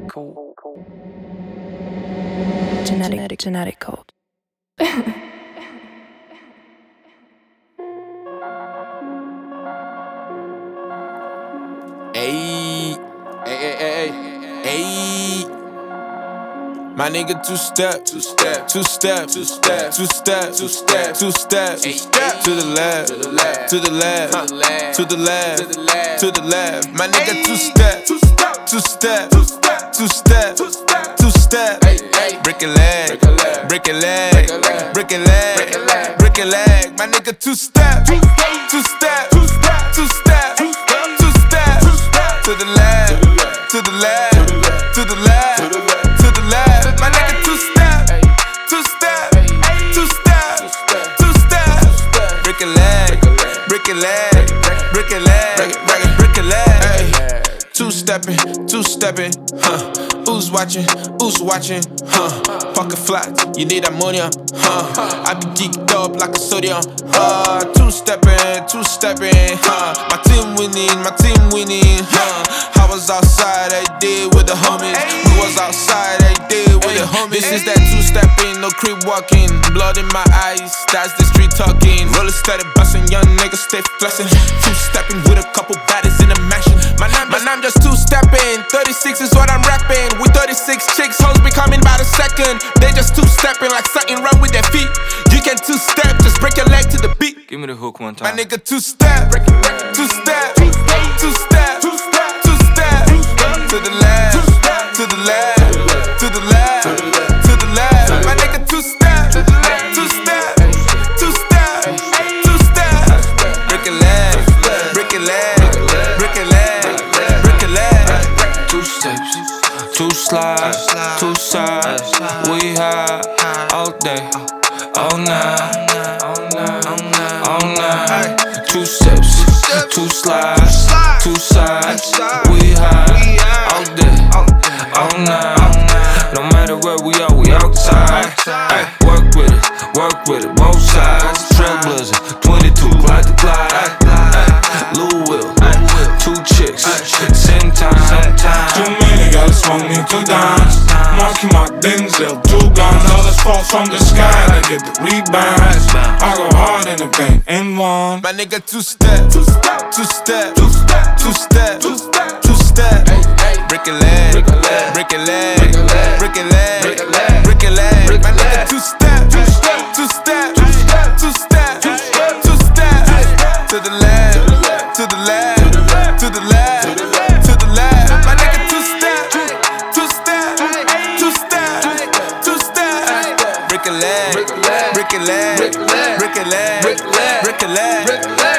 Genetic code. Ayy, ayy. My nigga two-step to the left, to the left. My nigga two-step, break a leg. My nigga two-step, to the left, My nigga two-step, break a leg. Two-stepping, Who's watching, Pocket flat, you need ammonia, I be geeked up like a sodium, two-stepping, My team winning, I was outside, I did with the homies. We was outside, I did with the homies. This is that two-stepping, no creep walking. Blood in my eyes, that's the street talking. Roller started busting, young niggas stay flexing. Two-stepping with a couple baddies in the mansion. My name just two-stepping. 36 is what I'm rapping. We 36 chicks, hoes be coming by the second. They just two-stepping like something wrong with their feet. You can two-step, just break your leg to the beat. Give me the hook one time. My nigga two-step, two-step. To the left. My nigga two-step. Break a leg. Two steps, two slides, two sides. We high all day, all night. Two steps, two slides, two sides. We high all day, all night. No matter where we are, we outside. Ay, work with it, both sides. Trailblazer, 22, glide to glide. Lil Will, two chicks, same time. Too many gotta smoke me 2 dimes. Mark Denzel, 2 guns. All this fall from the sky to get the rebounds. I go hard in the paint and one. My nigga two-step. Break a leg. My nigga two-step. To the left. My nigga two-step. Break a leg.